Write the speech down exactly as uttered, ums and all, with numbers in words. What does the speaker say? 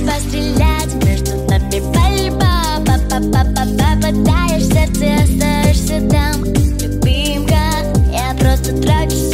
пострелять, между нами борьба. Попадаешься, ты остаешься там. Любимка, я просто трачусь.